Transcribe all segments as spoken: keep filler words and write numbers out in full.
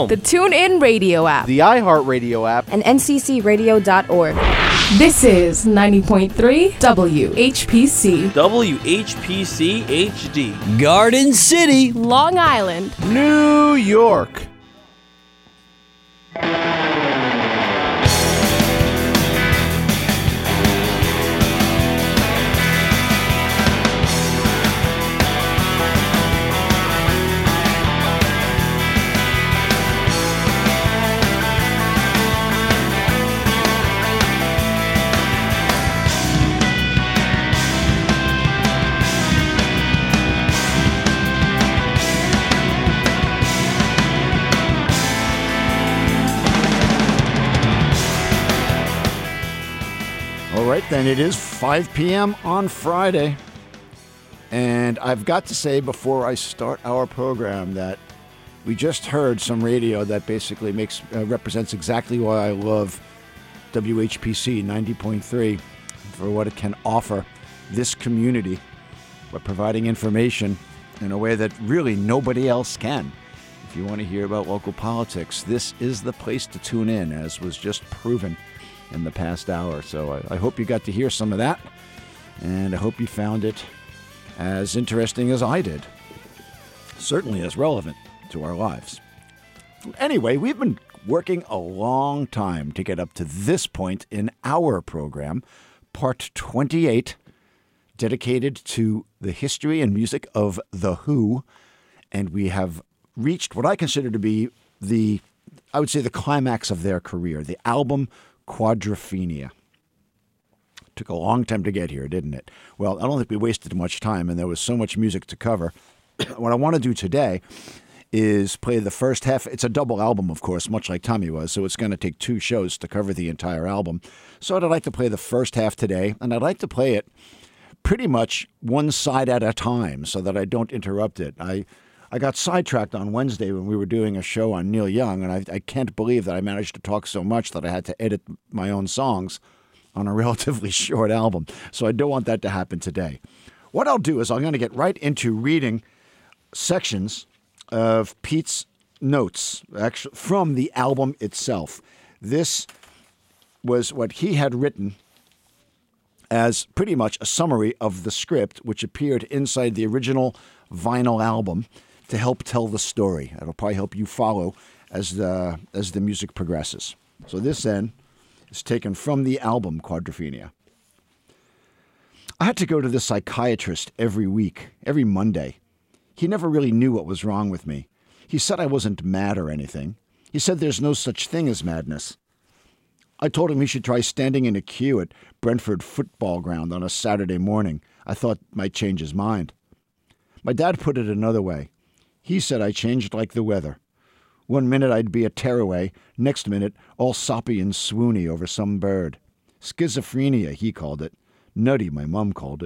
home. The TuneIn Radio app. The iHeartRadio app. And N C C radio dot org. This is ninety point three W H P C. W H P C H D. Garden City, Long Island, New York. All right, then it is five p.m. on Friday. And I've got to say before I start our program that we just heard some radio that basically makes uh, represents exactly why I love W H P C ninety point three for what it can offer this community by providing information in a way that really nobody else can. If you want to hear about local politics, this is the place to tune in, as was just proven in the past hour. So I, I hope you got to hear some of that, and I hope you found it as interesting as I did. Certainly as relevant to our lives. Anyway, we've been working a long time to get up to this point in our program, part twenty-eight, dedicated to the history and music of The Who, and we have reached what I consider to be the, I would say, the climax of their career, the album Quadrophenia. Took a long time to get here, didn't it? Well, I don't think we wasted much time, and there was so much music to cover. What I want to do today is play the first half. It's a double album, of course, much like Tommy was, so it's going to take two shows to cover the entire album. So I'd like to play the first half today, and I'd like to play it pretty much one side at a time so that I don't interrupt it. I I got sidetracked on Wednesday when we were doing a show on Neil Young, and I, I can't believe that I managed to talk so much that I had to edit my own songs on a relatively short album. So I don't want that to happen today. What I'll do is I'm going to get right into reading sections of Pete's notes actually from the album itself. This was what he had written as pretty much a summary of the script, which appeared inside the original vinyl album, to help tell the story. It'll probably help you follow as the as the music progresses. So this then is taken from the album Quadrophenia. I had to go to the psychiatrist every week, every Monday. He never really knew what was wrong with me. He said I wasn't mad or anything. He said there's no such thing as madness. I told him he should try standing in a queue at Brentford football ground on a Saturday morning. I thought might change his mind. My dad put it another way. He said I changed like the weather. One minute I'd be a tearaway, next minute all soppy and swoony over some bird. Schizophrenia, he called it. Nutty, my mum called it.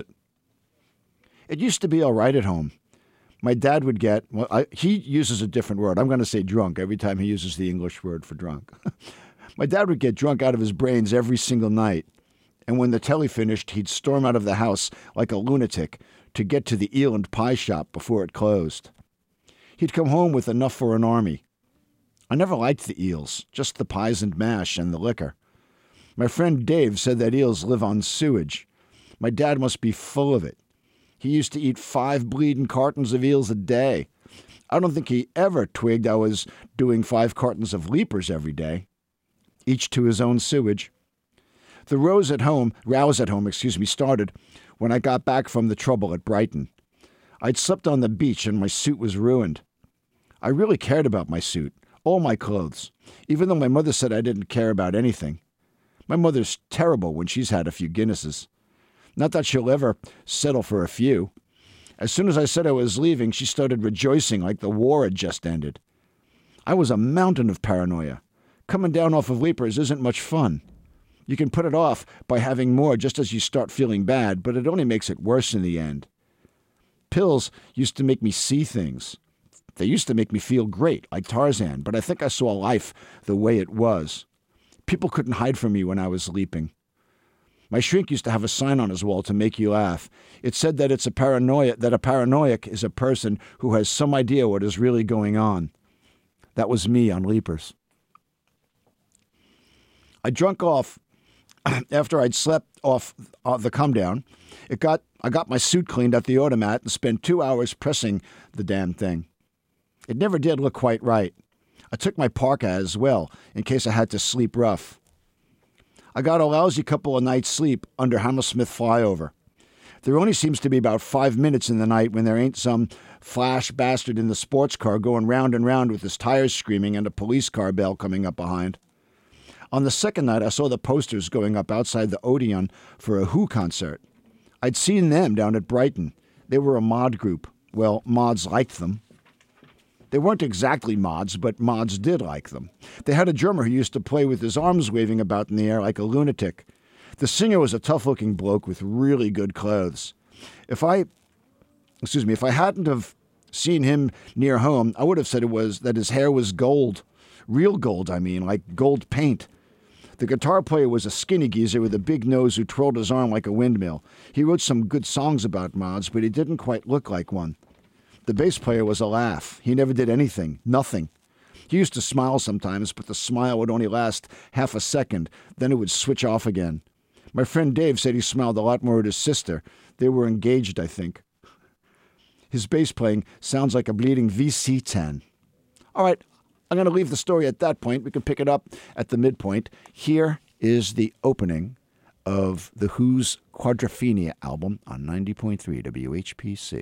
It used to be all right at home. My dad would get, well, I, he uses a different word. I'm going to say drunk every time he uses the English word for drunk. My dad would get drunk out of his brains every single night. And when the telly finished, he'd storm out of the house like a lunatic to get to the eel and pie shop before it closed. He'd come home with enough for an army. I never liked the eels, just the pies and mash and the liquor. My friend Dave said that eels live on sewage. My dad must be full of it. He used to eat five bleeding cartons of eels a day. I don't think he ever twigged I was doing five cartons of leapers every day. Each to his own sewage. The rows at home, rows at home, excuse me, started when I got back from the trouble at Brighton. I'd slept on the beach and my suit was ruined. I really cared about my suit, all my clothes, even though my mother said I didn't care about anything. My mother's terrible when she's had a few Guinnesses. Not that she'll ever settle for a few. As soon as I said I was leaving, she started rejoicing like the war had just ended. I was a mountain of paranoia. Coming down off of leapers isn't much fun. You can put it off by having more just as you start feeling bad, but it only makes it worse in the end. Pills used to make me see things. They used to make me feel great, like Tarzan, but I think I saw life the way it was. People couldn't hide from me when I was leaping. My shrink used to have a sign on his wall to make you laugh. It said that it's a paranoia, that a paranoiac is a person who has some idea what is really going on. That was me on Leapers. I drunk off after I'd slept off uh, the come down. It got I got my suit cleaned at the automat and spent two hours pressing the damn thing. It never did look quite right. I took my parka as well, in case I had to sleep rough. I got a lousy couple of nights' sleep under Hammersmith flyover. There only seems to be about five minutes in the night when there ain't some flash bastard in the sports car going round and round with his tires screaming and a police car bell coming up behind. On the second night, I saw the posters going up outside the Odeon for a Who concert. I'd seen them down at Brighton. They were a mod group. Well, mods liked them. They weren't exactly mods, but mods did like them. They had a drummer who used to play with his arms waving about in the air like a lunatic. The singer was a tough-looking bloke with really good clothes. If I, excuse me, if I hadn't have seen him near home, I would have said it was that his hair was gold. Real gold, I mean, like gold paint. The guitar player was a skinny geezer with a big nose who twirled his arm like a windmill. He wrote some good songs about mods, but he didn't quite look like one. The bass player was a laugh. He never did anything, nothing. He used to smile sometimes, but the smile would only last half a second. Then it would switch off again. My friend Dave said he smiled a lot more at his sister. They were engaged, I think. His bass playing sounds like a bleeding V C ten. All right, I'm going to leave the story at that point. We can pick it up at the midpoint. Here is the opening of The Who's Quadrophenia album on ninety point three W H P C.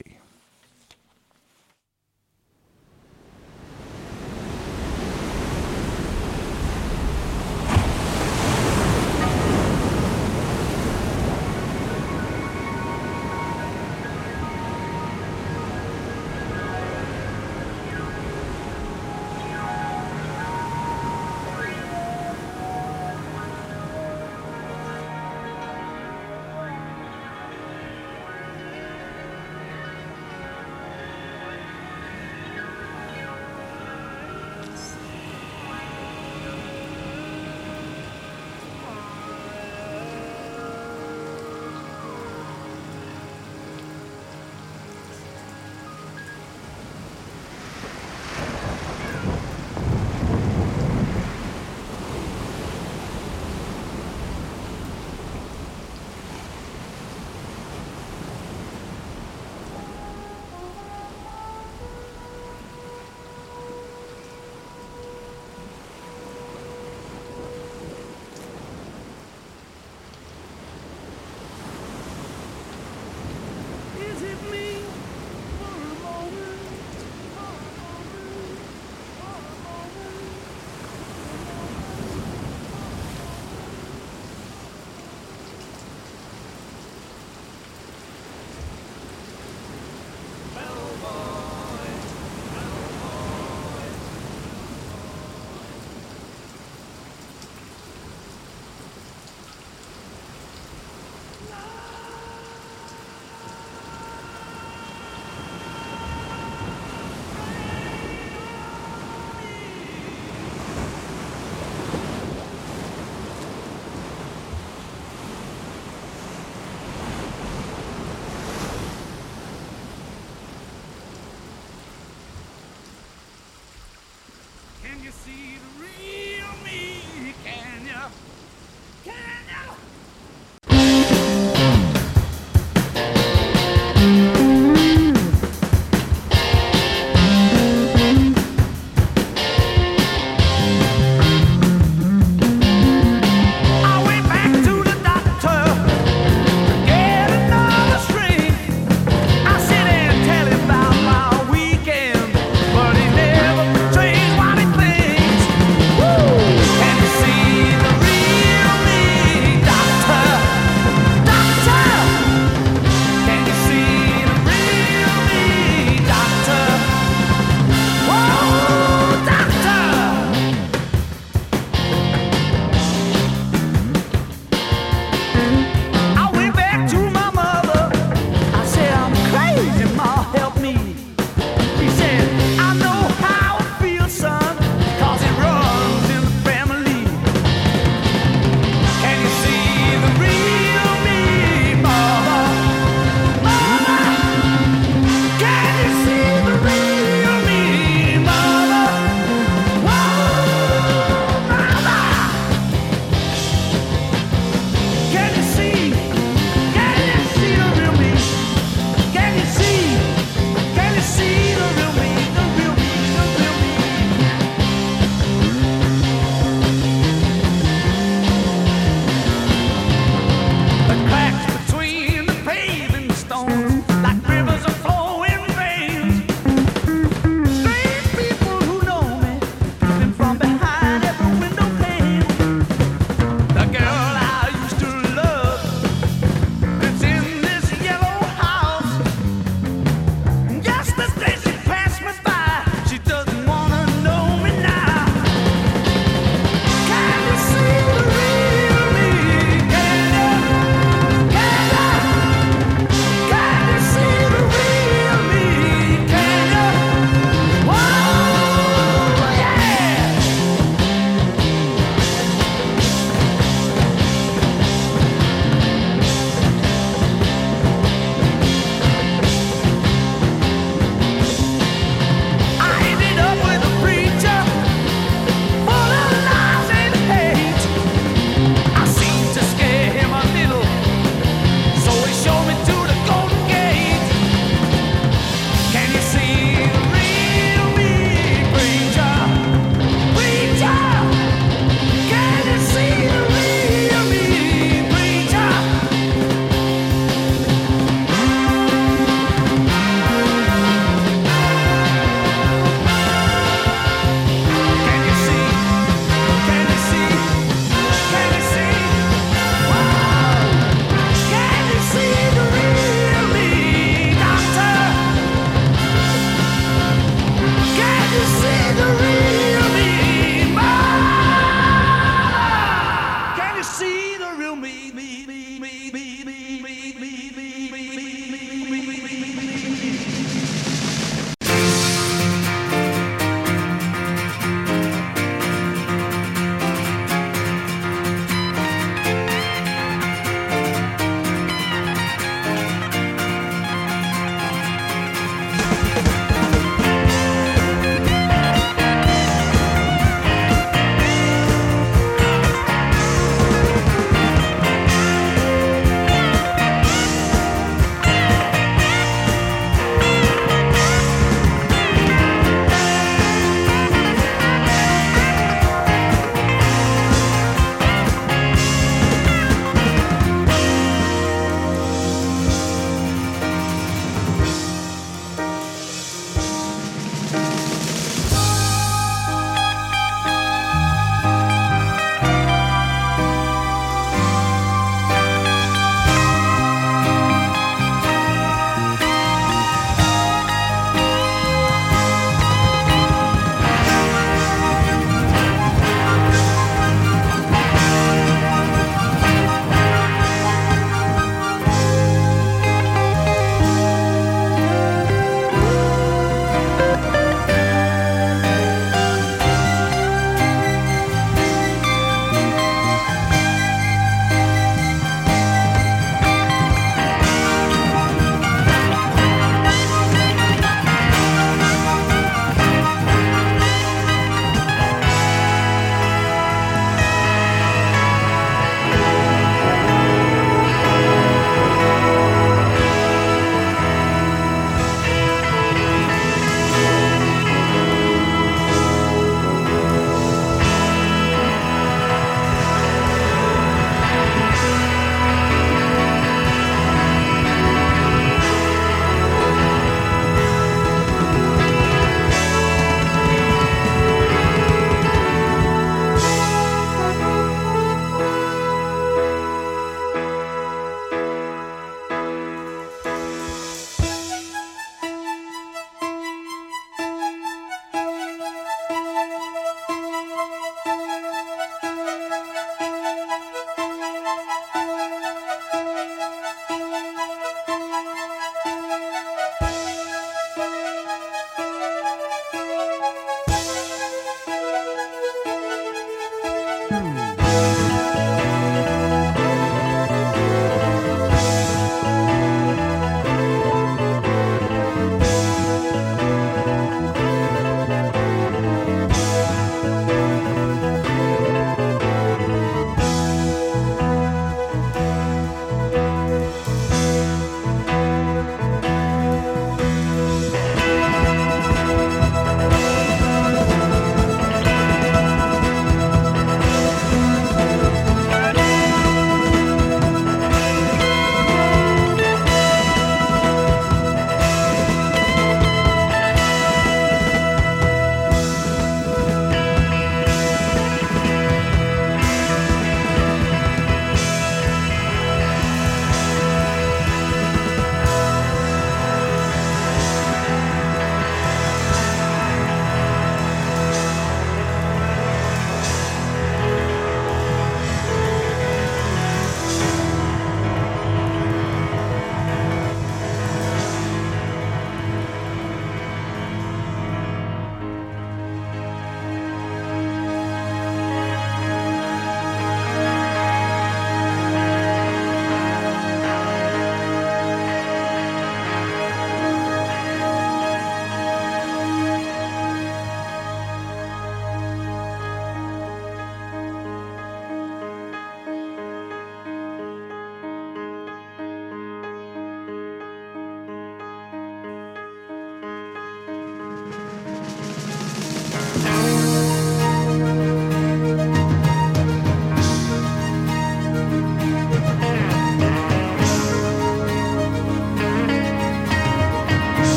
Can you see the real me?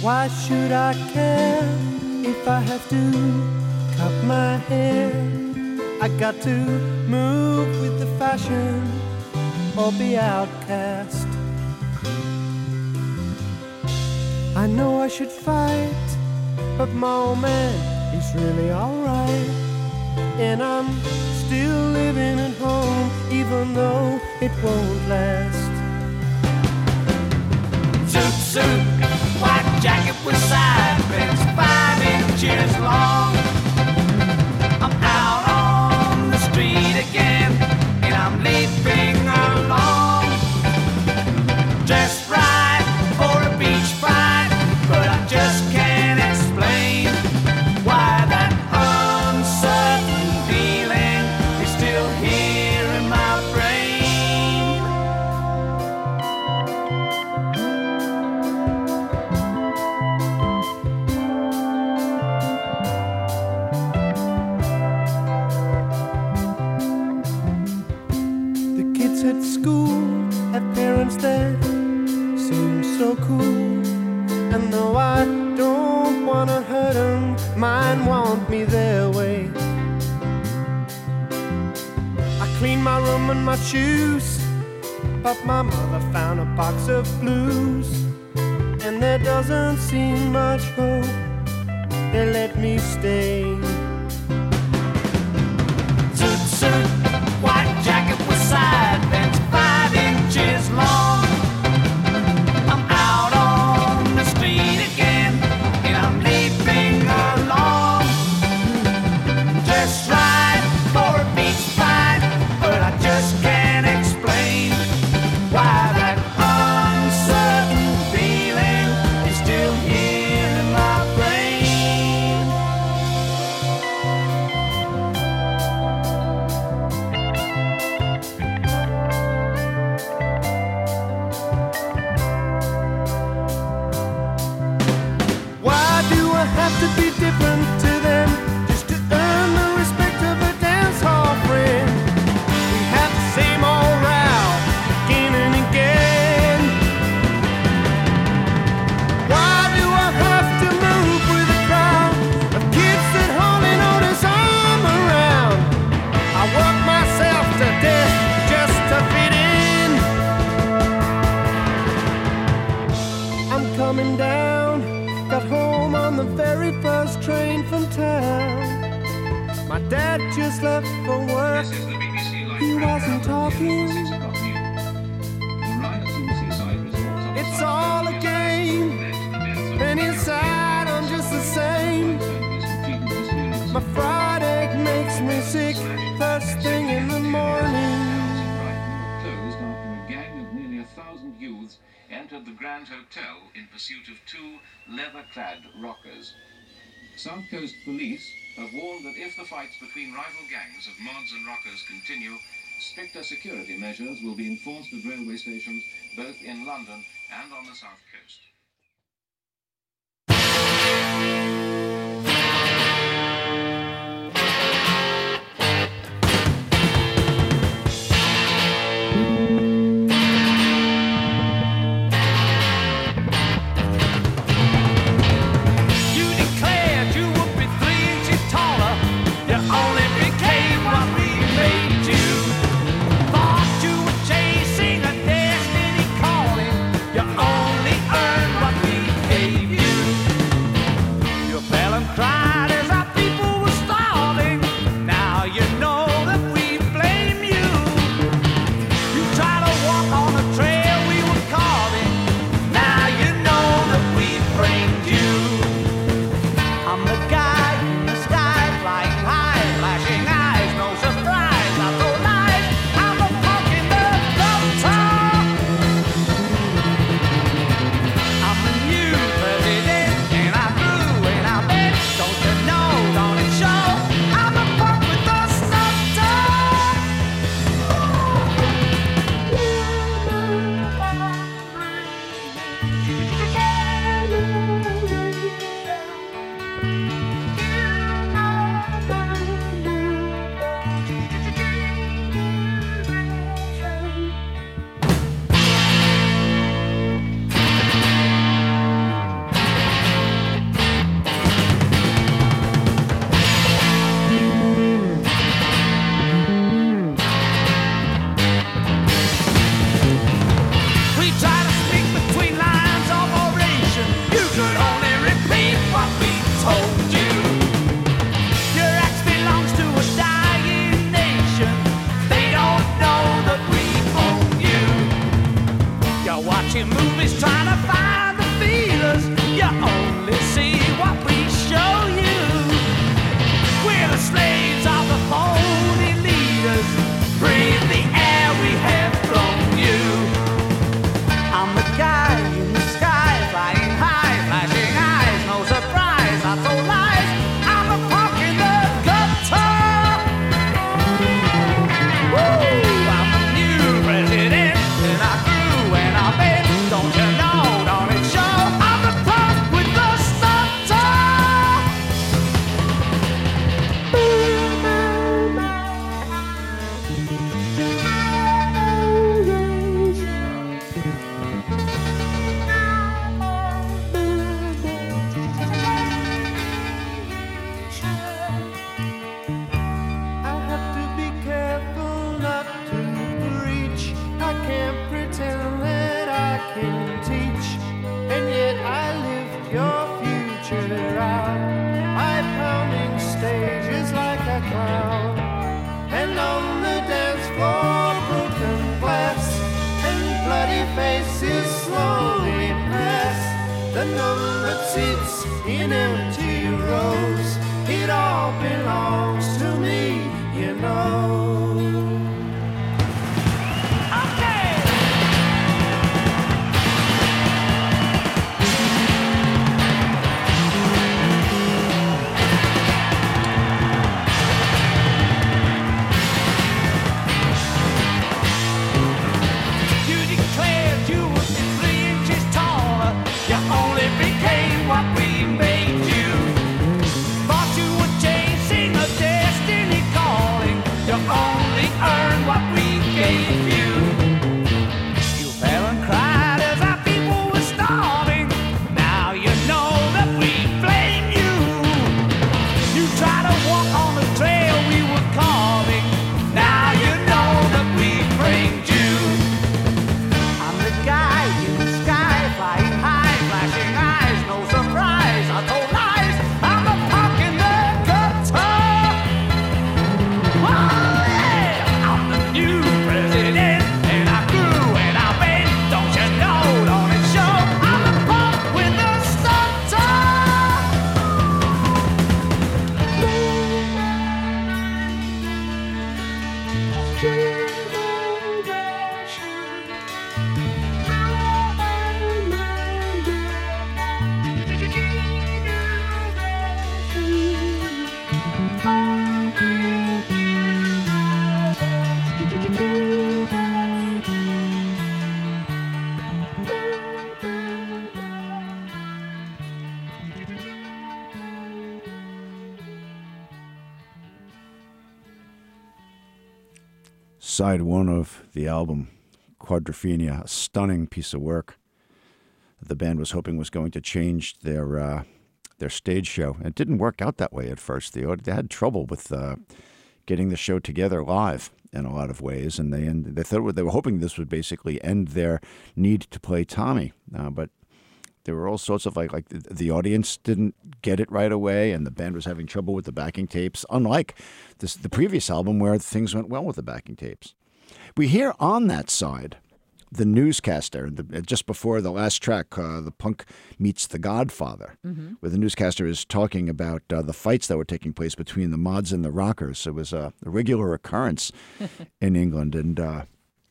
Why should I care if I have to cut my hair? I got to move with the fashion or be outcast. I know I should fight, but my old man is really alright. And I'm still living at home, even though it won't last. Suit, suit, white jacket with side pants, five inches long. I'm out on the street again, and I'm leaping along. Just right for a beach fight, but I just can't explain why that uncertain feeling is still here in my brain. The kids at school have parents that seem so cool. And though I don't wanna hurt them, mine want me their way. I clean my room and my shoes, but my mother found a box of blues. And there doesn't seem much hope, they let me stay. Suit, suit, white jacket with side pants, five inches long. I'm out on the street again, and I'm leaping along. Just right for a beach fight, but I just can't explain why that uncertain feeling is still here in my brain. Why do I have to be different to them just to earn the respect of a dance hall friend? We have the same old row again and again. Why do I have to move with a crowd of kids that hardly notice I'm around? I work myself to death just to fit in. I'm coming down, got home on the very first train from town. My dad just left for work, he wasn't talking. It's all a game, and inside I'm just the same. My fried egg makes me sick first thing in the morning. Closed after a gang of nearly a thousand youths entered the Grand Hotel in pursuit of two leather-clad rockers. South Coast Police have warned that if the fights between rival gangs of mods and rockers continue, stricter security measures will be enforced at railway stations both in London and on the South Coast. You declared you would be three inches taller. You only became what we made you. Thought you were chasing a destiny calling. You only earned can teach, and yet I lift your future out by pounding stages like a clown, and on the dance floor broken glass and bloody faces slowly pass the numbered seats in empty rows. It all belongs to me, you know. Side one of the album, Quadrophenia, a stunning piece of work. The band was hoping was going to change their uh, their stage show. It didn't work out that way at first. They, they had trouble with uh, getting the show together live in a lot of ways, and they and they thought they were hoping this would basically end their need to play Tommy. Uh, but there were all sorts of like like the, the audience didn't get it right away, and the band was having trouble with the backing tapes. Unlike this, the previous album where things went well with the backing tapes. We hear on that side the newscaster, the, just before the last track, uh, The Punk Meets the Godfather, mm-hmm. where the newscaster is talking about uh, the fights that were taking place between the mods and the rockers. It was a, a regular occurrence in England, and uh,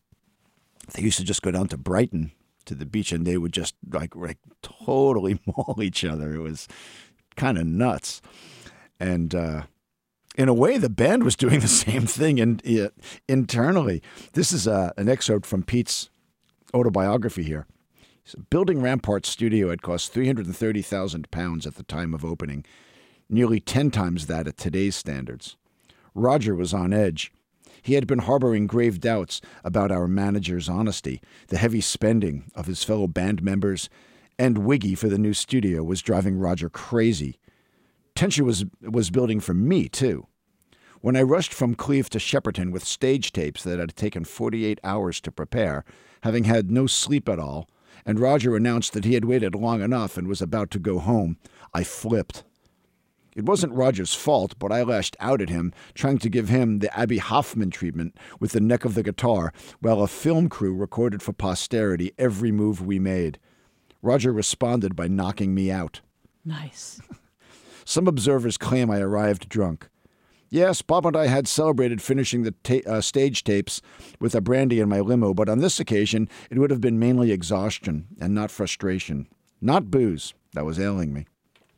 they used to just go down to Brighton to the beach, and they would just like, like totally maul each other. It was kind of nuts. And uh, in a way, the band was doing the same thing in, uh, internally. This is uh, an excerpt from Pete's autobiography here. So, building Rampart's studio had cost three hundred thirty thousand pounds at the time of opening, nearly ten times that at today's standards. Roger was on edge. He had been harboring grave doubts about our manager's honesty. The heavy spending of his fellow band members and Wiggy for the new studio was driving Roger crazy. Tension was was building for me, too. When I rushed from Cleve to Shepperton with stage tapes that had taken forty-eight hours to prepare, having had no sleep at all, and Roger announced that he had waited long enough and was about to go home, I flipped. It wasn't Roger's fault, but I lashed out at him, trying to give him the Abby Hoffman treatment with the neck of the guitar, while a film crew recorded for posterity every move we made. Roger responded by knocking me out. Nice. Some observers claim I arrived drunk. Yes, Bob and I had celebrated finishing the ta- uh, stage tapes with a brandy in my limo, but on this occasion it would have been mainly exhaustion and not frustration. Not booze that was ailing me.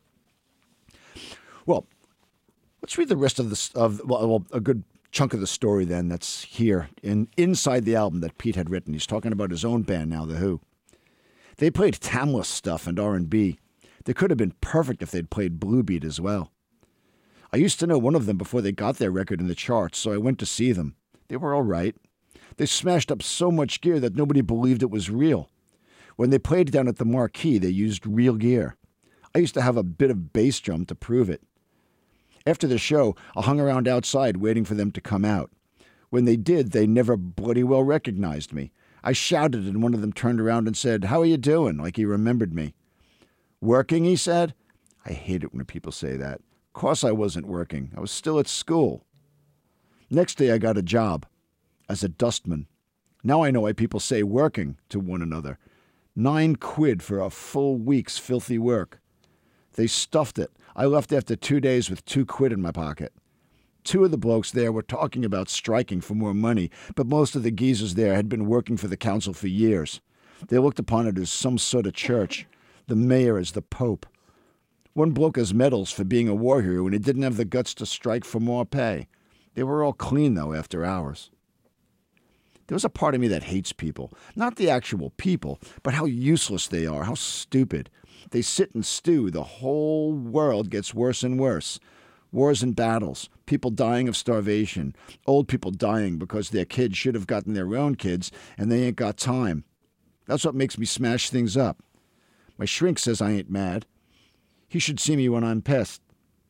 Well, let's read the rest of this of well, a good chunk of the story then that's here in inside the album that Pete had written. He's talking about his own band now, The Who. They played Tamla stuff and R and B. They could have been perfect if they'd played Blue Beat as well. I used to know one of them before they got their record in the charts, so I went to see them. They were all right. They smashed up so much gear that nobody believed it was real. When they played down at the Marquee, they used real gear. I used to have a bit of bass drum to prove it. After the show, I hung around outside waiting for them to come out. When they did, they never bloody well recognized me. I shouted, and one of them turned around and said, "How are you doing?" like he remembered me. "Working," he said. I hate it when people say that. Of course I wasn't working. I was still at school. Next day I got a job as a dustman. Now I know why people say working to one another. Nine quid for a full week's filthy work. They stuffed it. I left after two days with two quid in my pocket. Two of the blokes there were talking about striking for more money, but most of the geezers there had been working for the council for years. They looked upon it as some sort of church. The mayor as the pope. One bloke has medals for being a war hero, and he didn't have the guts to strike for more pay. They were all clean, though, after hours. There was a part of me that hates people. Not the actual people, but how useless they are, how stupid. They sit and stew. The whole world gets worse and worse. Wars and battles, people dying of starvation, old people dying because their kids should have gotten their own kids, and they ain't got time. That's what makes me smash things up. My shrink says I ain't mad. He should see me when I'm pissed.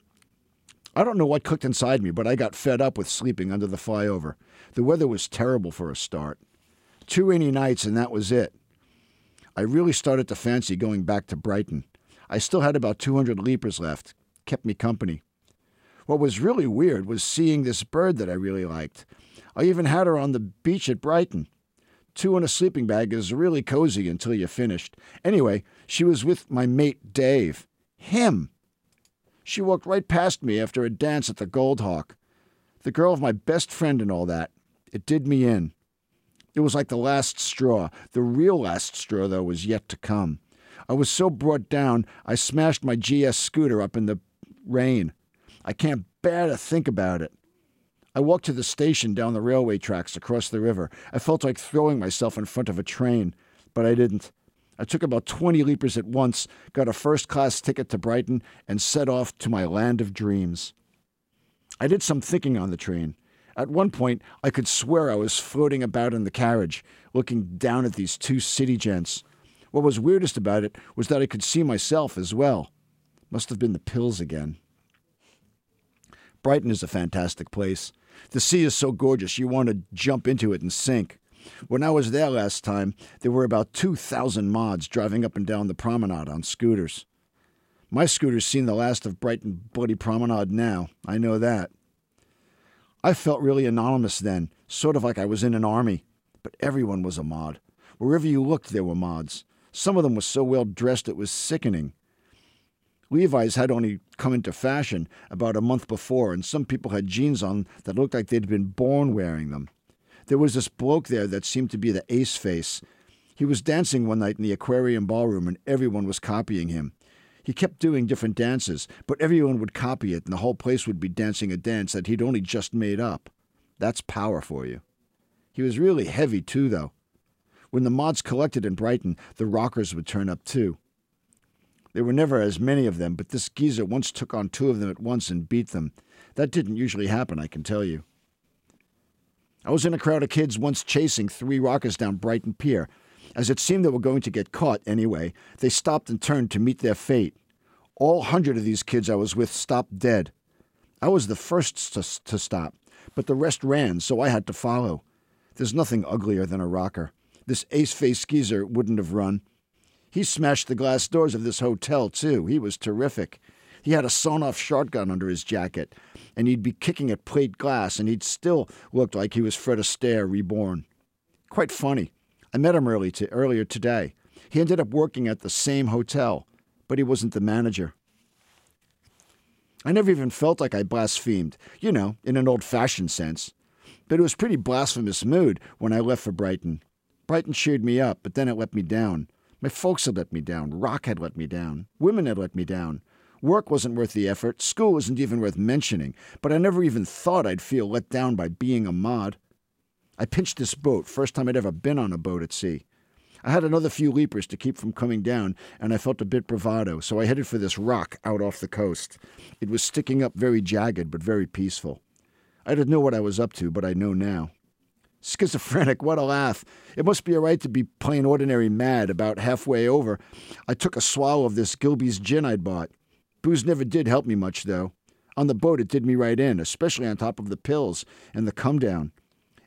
I don't know what cooked inside me, but I got fed up with sleeping under the flyover. The weather was terrible for a start. Two rainy nights, and that was it. I really started to fancy going back to Brighton. I still had about two hundred leapers left. Kept me company. What was really weird was seeing this bird that I really liked. I even had her on the beach at Brighton. Two in a sleeping bag is really cozy until you're finished. Anyway, she was with my mate Dave. Him! She walked right past me after a dance at the Gold Hawk. The girl of my best friend and all that. It did me in. It was like the last straw. The real last straw, though, was yet to come. I was so brought down, I smashed my G S scooter up in the rain. I can't bear to think about it. I walked to the station down the railway tracks across the river. I felt like throwing myself in front of a train, but I didn't. I took about twenty leapers at once, got a first-class ticket to Brighton, and set off to my land of dreams. I did some thinking on the train. At one point, I could swear I was floating about in the carriage, looking down at these two city gents. What was weirdest about it was that I could see myself as well. Must have been the pills again. Brighton is a fantastic place. The sea is so gorgeous you want to jump into it and sink. When I was there last time, there were about two thousand mods driving up and down the promenade on scooters. My scooter's seen the last of Brighton bloody promenade now. I know that. I felt really anonymous then, sort of like I was in an army. But everyone was a mod. Wherever you looked, there were mods. Some of them were so well dressed it was sickening. Levi's had only come into fashion about a month before, and some people had jeans on that looked like they'd been born wearing them. There was this bloke there that seemed to be the ace face. He was dancing one night in the aquarium ballroom, and everyone was copying him. He kept doing different dances, but everyone would copy it, and the whole place would be dancing a dance that he'd only just made up. That's power for you. He was really heavy, too, though. When the mods collected in Brighton, the rockers would turn up, too. There were never as many of them, but this geezer once took on two of them at once and beat them. That didn't usually happen, I can tell you. I was in a crowd of kids once chasing three rockers down Brighton Pier. As it seemed they were going to get caught anyway, they stopped and turned to meet their fate. All hundred of these kids I was with stopped dead. I was the first to, to stop, but the rest ran, so I had to follow. There's nothing uglier than a rocker. This ace-faced geezer wouldn't have run. He smashed the glass doors of this hotel, too. He was terrific. He had a sawn-off shotgun under his jacket, and he'd be kicking at plate glass, and he'd still looked like he was Fred Astaire reborn. Quite funny. I met him early to, earlier today. He ended up working at the same hotel, but he wasn't the manager. I never even felt like I blasphemed, you know, in an old-fashioned sense. But it was pretty blasphemous mood when I left for Brighton. Brighton cheered me up, but then it let me down. My folks had let me down. Rock had let me down. Women had let me down. Work wasn't worth the effort. School isn't even worth mentioning. But I never even thought I'd feel let down by being a mod. I pinched this boat, first time I'd ever been on a boat at sea. I had another few leapers to keep from coming down, and I felt a bit bravado, so I headed for this rock out off the coast. It was sticking up very jagged, but very peaceful. I didn't know what I was up to, but I know now. Schizophrenic, what a laugh. It must be all right to be plain ordinary mad. About halfway over, I took a swallow of this Gilby's gin I'd bought. Booze never did help me much, though. On the boat, it did me right in, especially on top of the pills and the come-down.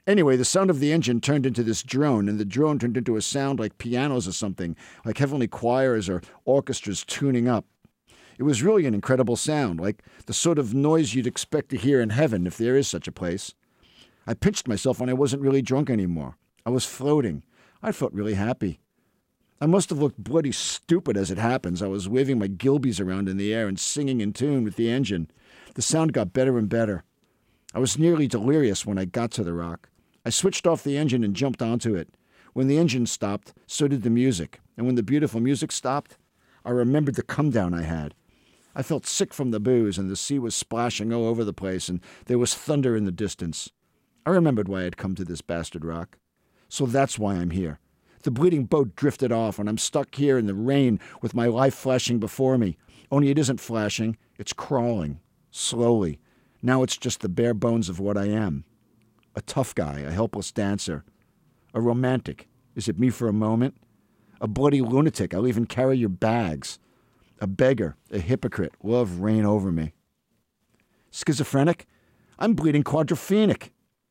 Anyway, the sound of the engine turned into this drone, and the drone turned into a sound like pianos or something, like heavenly choirs or orchestras tuning up. It was really an incredible sound, like the sort of noise you'd expect to hear in heaven if there is such a place. I pinched myself when I wasn't really drunk anymore. I was floating. I felt really happy. I must have looked bloody stupid as it happens. I was waving my gilbies around in the air and singing in tune with the engine. The sound got better and better. I was nearly delirious when I got to the rock. I switched off the engine and jumped onto it. When the engine stopped, so did the music. And when the beautiful music stopped, I remembered the come-down I had. I felt sick from the booze, and the sea was splashing all over the place, and there was thunder in the distance. I remembered why I'd come to this bastard rock. So that's why I'm here. The bleeding boat drifted off, and I'm stuck here in the rain with my life flashing before me. Only it isn't flashing, it's crawling, slowly. Now it's just the bare bones of what I am. A tough guy, a helpless dancer. A romantic. Is it me for a moment? A bloody lunatic, I'll even carry your bags. A beggar, a hypocrite, love reign over me. Schizophrenic? I'm bleeding quadrophenic.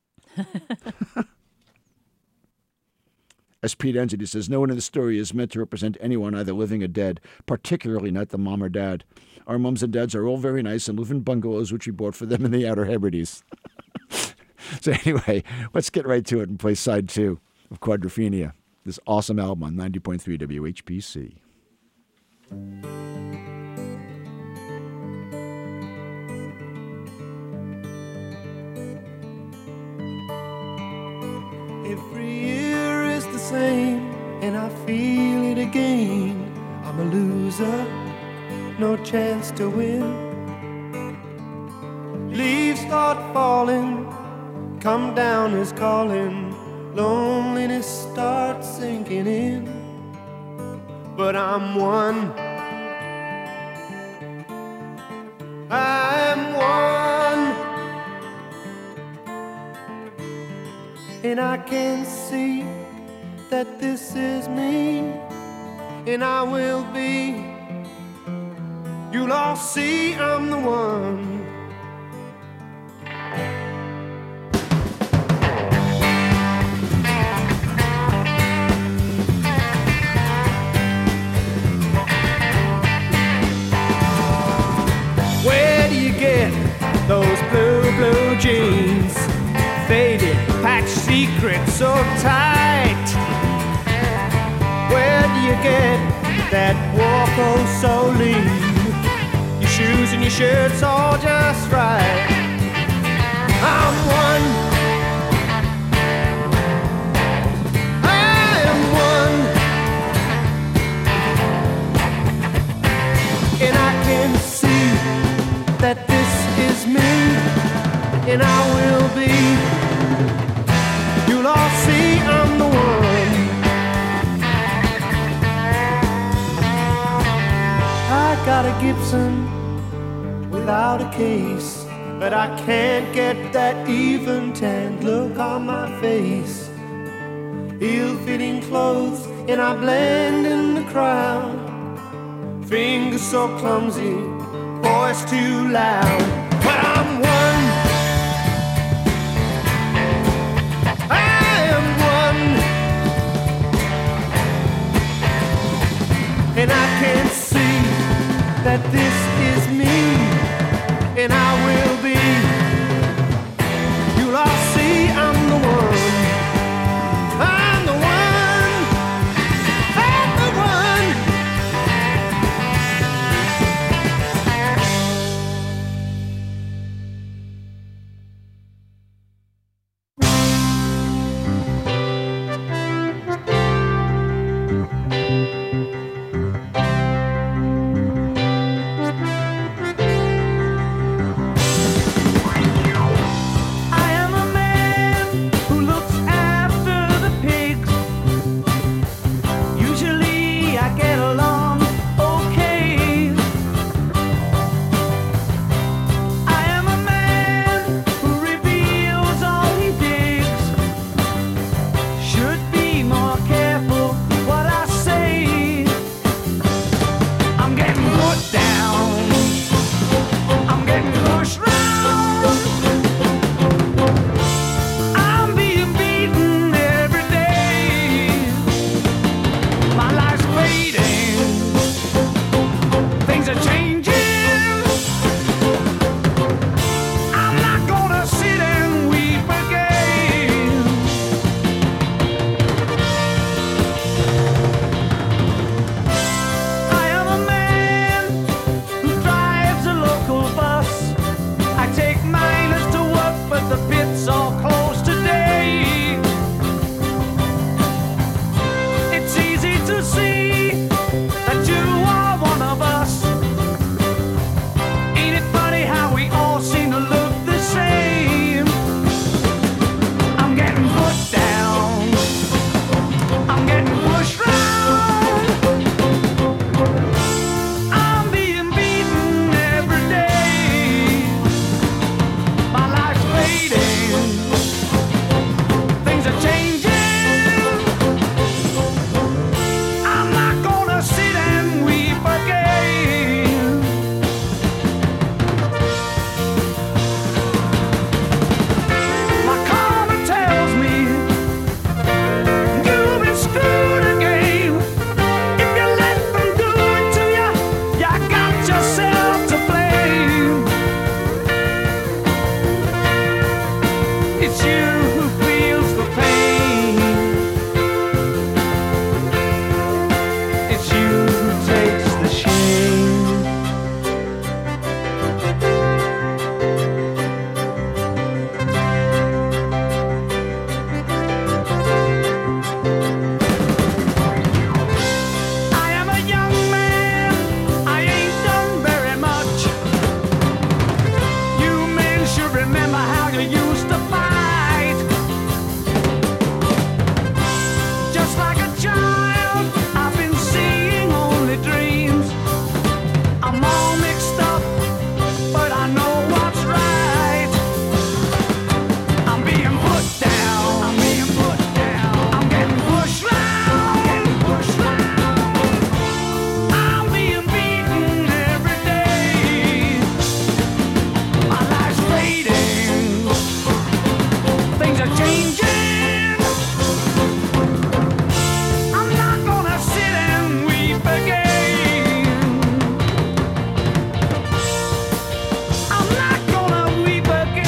As Pete ends it, he says, no one in the story is meant to represent anyone, either living or dead, particularly not the mom or dad. Our mums and dads are all very nice and live in bungalows which we bought for them in the Outer Hebrides. So anyway, let's get right to it and play side two of Quadrophenia, this awesome album on ninety point three W H P C. Every year is the same, and I feel it again. I'm a loser, no chance to win. Leaves start falling, come down is calling. Loneliness starts sinking in. But I'm one, I'm one, and I can see that this is me, and I will be. You'll all see I'm the one. Those blue, blue jeans, faded, patch secrets so tight. Where do you get that walk oh so lean? Your shoes and your shirts all just right. I'm one, I am one, and I can see that this is me, and I will be. You'll all see I'm the one. I got a Gibson without a case, but I can't get that even tanned look on my face. Ill-fitting clothes, and I blend in the crowd. Fingers so clumsy, voice too loud. But I'm one, I am one, and I can see that this is me, and I will be. You'll all see I'm the one, I'm the one, I'm the one. you who feels the pain. It's you who takes the shame. I am a young man, I ain't done very much. You men should remember how you used to fight. Just like a child, I've been seeing only dreams. I'm all mixed up, but I know what's right. I'm being put down, I'm being put down. I'm getting pushed round, I'm getting pushed round. I'm being beaten every day. My life's fading, things are changing. I'm not gonna sit and weep again. I'm not gonna weep again.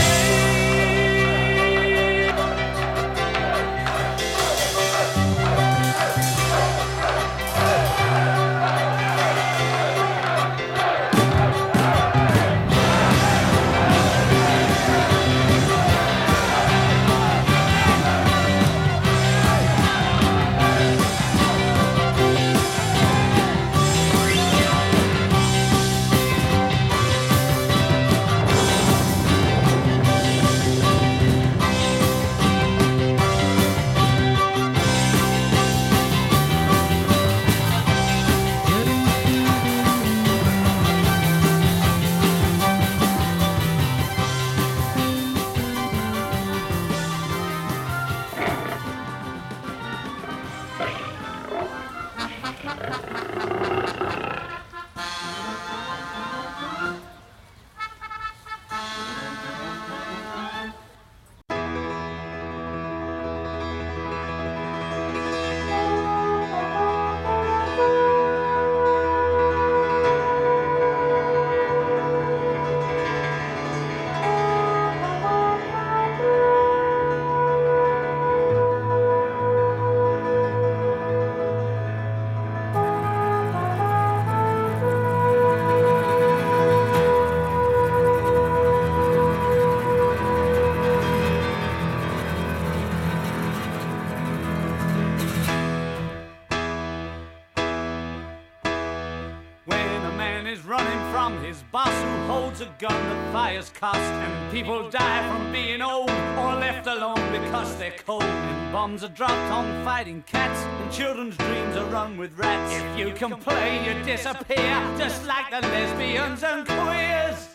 When a man is running from his boss who holds a gun that fires cost, and people die from being old or left alone because they're cold, and bombs are dropped on fighting cats, and children's dreams are run with rats. If you complain, you disappear, just like the lesbians and queers.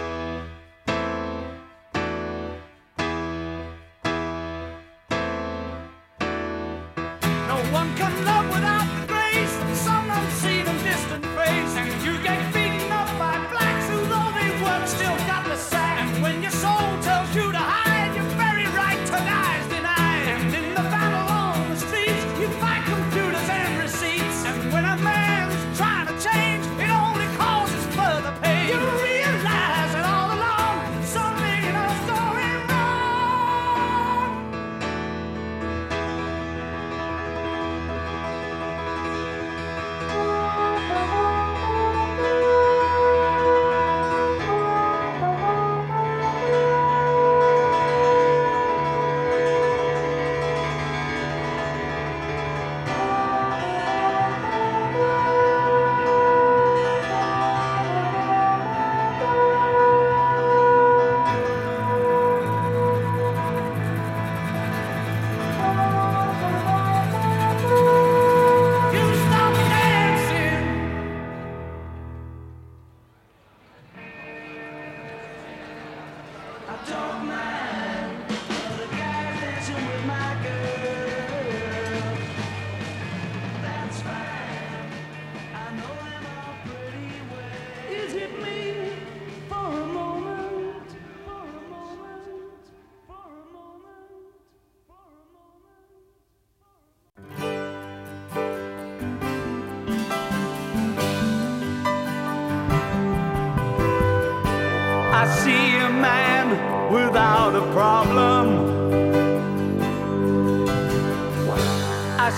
No one can love without the grace of some unseen and distant face. And if you get beaten up by blacks who though they work still got the sack, and when your soul tells you to hide, your very right to die is denied. And in the battle on the streets, you fight computers and receipts. And when a man's trying to change, it only causes further pain. You realize that all along something is going wrong. You stop dancing. I don't mind the guys dancing with my girl. That's fine. I know them all pretty well. Is it me for a moment? For a moment? For a moment? For a moment? I see a man without a problem.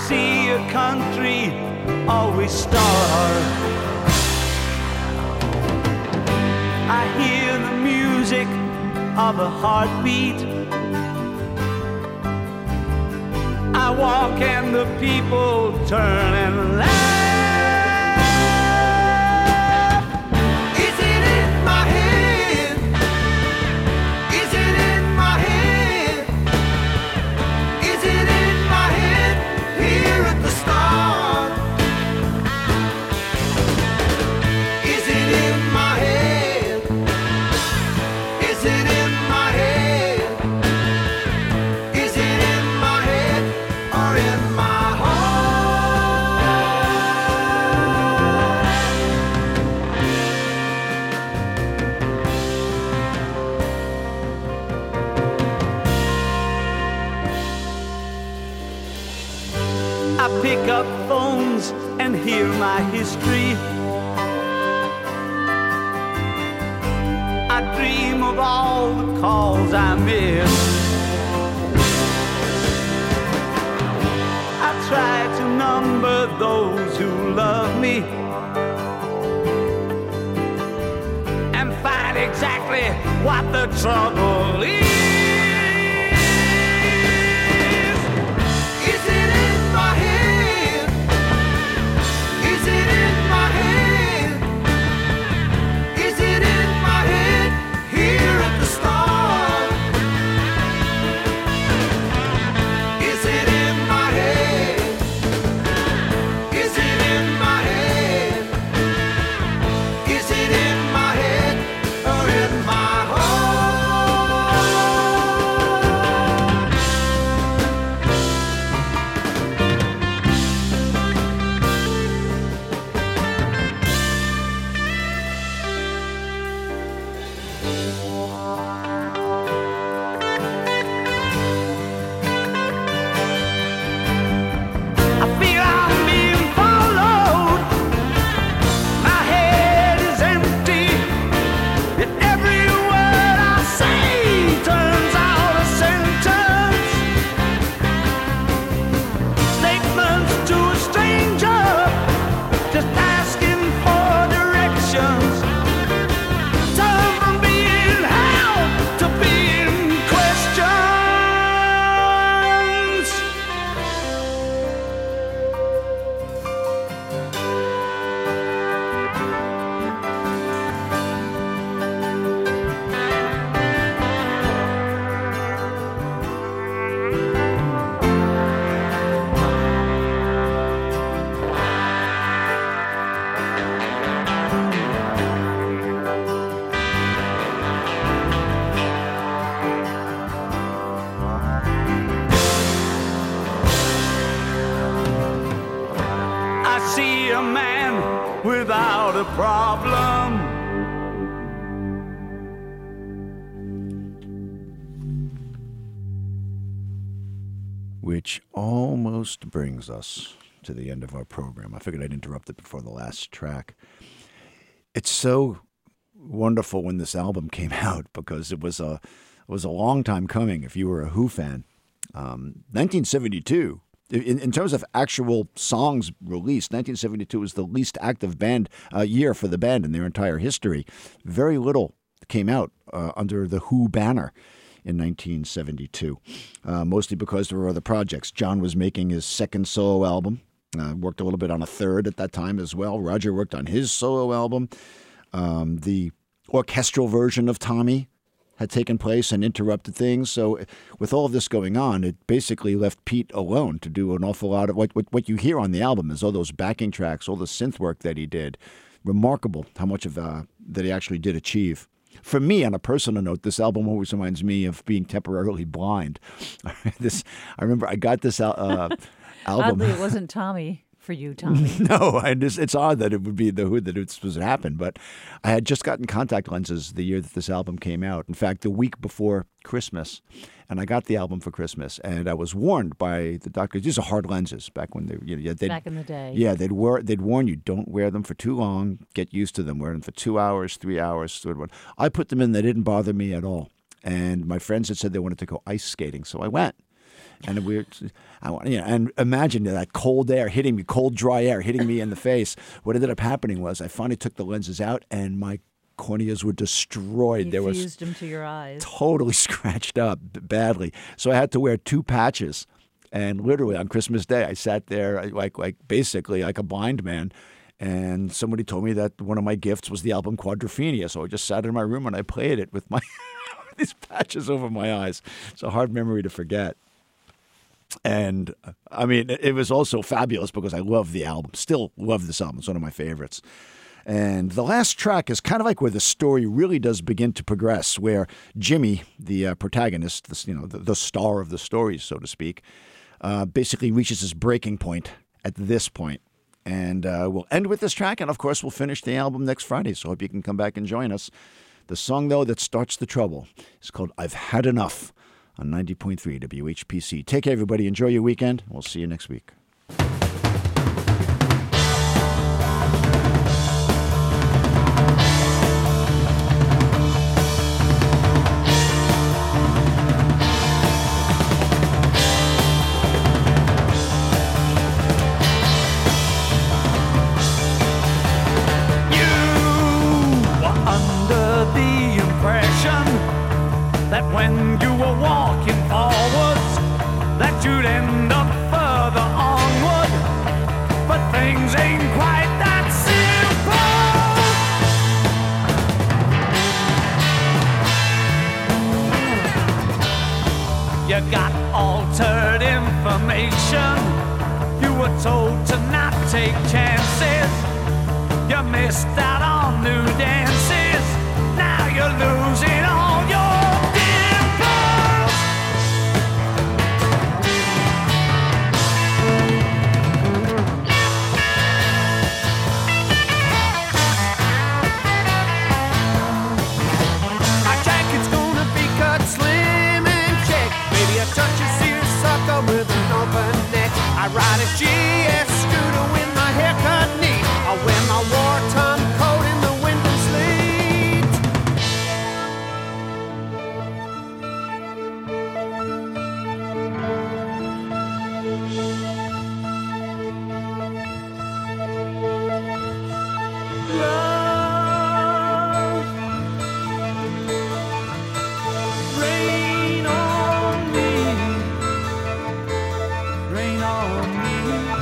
see a country always starve. I hear the music of a heartbeat. I walk and the people turn and laugh. Is it in my head? Is it in my head? Is it in my head here at the start? Is it in my head? Is it in my head? Is it in my head or in my I pick up phones and hear my history. I dream of all the calls I miss. I try to number those who love me and find exactly what the trouble is. Is it in my head? Is it in my head? Is it in my head here at the start? Is it in my head? Is it in my head? Is it in my head or in my I feel I'm being followed. My head is empty, and every word I say turns out a sentence. Statements to a stranger, just asking for directions. Turn from being held to being questions. I see a man without a problem. Which almost brings us to the end of our program. I figured I'd interrupt it before the last track. It's so wonderful when this album came out because it was a it was a long time coming if you were a Who fan. Um, nineteen seventy-two, in, in terms of actual songs released, nineteen seventy-two was the least active band uh, year for the band in their entire history. Very little came out uh, under the Who banner in nineteen seventy-two, uh, mostly because there were other projects. John was making his second solo album, uh, worked a little bit on a third at that time as well. Roger worked on his solo album. Um, the orchestral version of Tommy had taken place and interrupted things. So with all of this going on, it basically left Pete alone to do an awful lot of what, what, what you hear on the album is all those backing tracks, all the synth work that he did. Remarkable how much of uh, that he actually did achieve. For me, on a personal note, this album always reminds me of being temporarily blind. this, I remember I got this uh, album. Oddly, it wasn't Tommy for you, Tommy. No, I just, it's odd that it would be the Who that it was happen. But I had just gotten contact lenses the year that this album came out. In fact, the week before Christmas, and I got the album for Christmas. And I was warned by the doctor. These are hard lenses back when they, you know, they'd, back in the day. Yeah, they'd wear, they'd warn you, don't wear them for too long. Get used to them. Wear them for two hours, three hours. I put them in. They didn't bother me at all. And my friends had said they wanted to go ice skating, so I went. And we, I want, you know, and imagine that cold air hitting me, cold dry air hitting me in the face. What ended up happening was I finally took the lenses out, and my corneas were destroyed. You there was fused them to your eyes. Totally scratched up b- badly. So I had to wear two patches. And literally on Christmas Day, I sat there like like basically like a blind man. And somebody told me that one of my gifts was the album Quadrophenia. So I just sat in my room and I played it with my these patches over my eyes. It's a hard memory to forget. And I mean, it was also fabulous because I love the album. Still love this album. It's one of my favorites. And the last track is kind of like where the story really does begin to progress, where Jimmy, the uh, protagonist, the, you know, the, the star of the story, so to speak, uh, basically reaches his breaking point at this point. And uh, we'll end with this track, and of course, we'll finish the album next Friday. So I hope you can come back and join us. The song, though, that starts the trouble is called I've Had Enough on ninety point three W H P C. Take care, everybody. Enjoy your weekend. We'll see you next week. That when you were walking forwards, that you'd end up further onward. But things ain't quite that simple. You got altered information. You were told to not take chances. You missed out on new dances. Now you're losing all your with an open neck. I ride a G S scooter with my haircut neat. I wear my wartime coat in the winter Love, rain on me. Rain on me.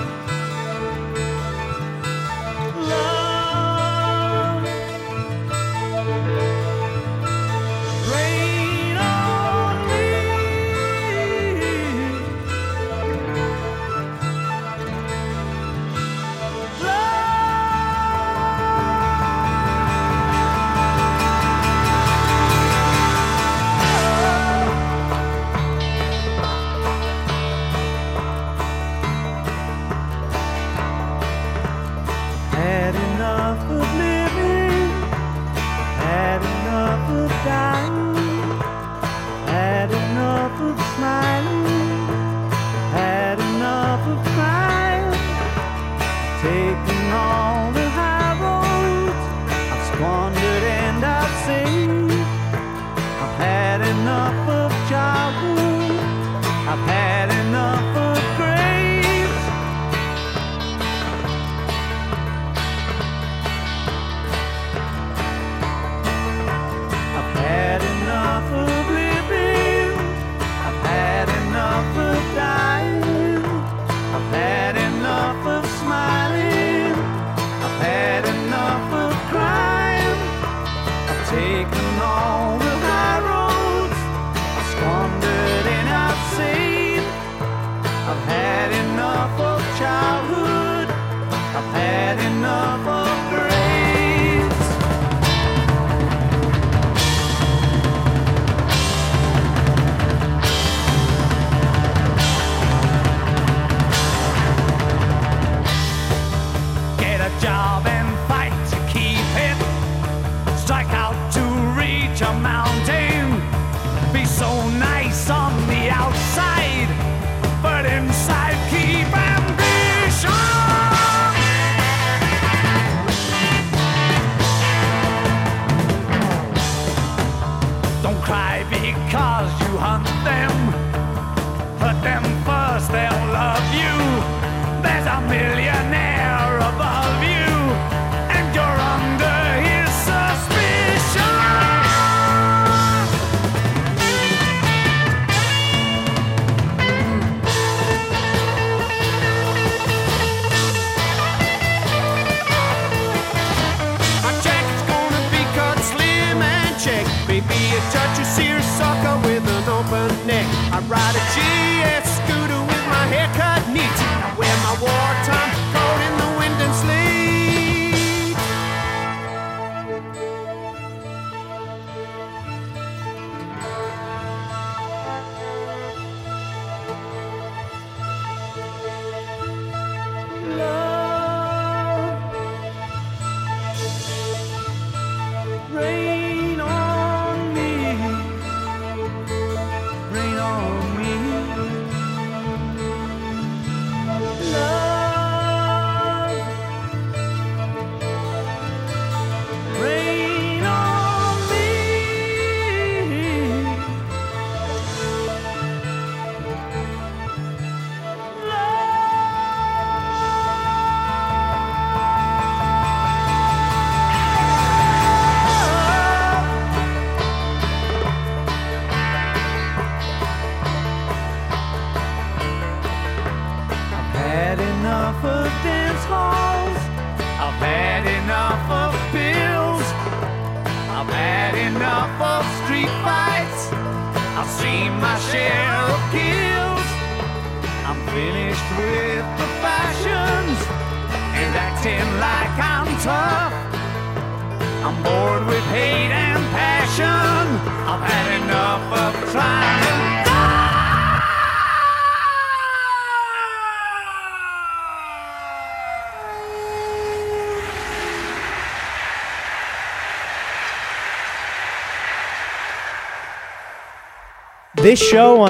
enough of dance halls. I've had enough of pills. I've had enough of street fights. I've seen my share of kills. I'm finished with the fashions and acting like I'm tough. I'm bored with hate and passion. I've had enough of trying to This show on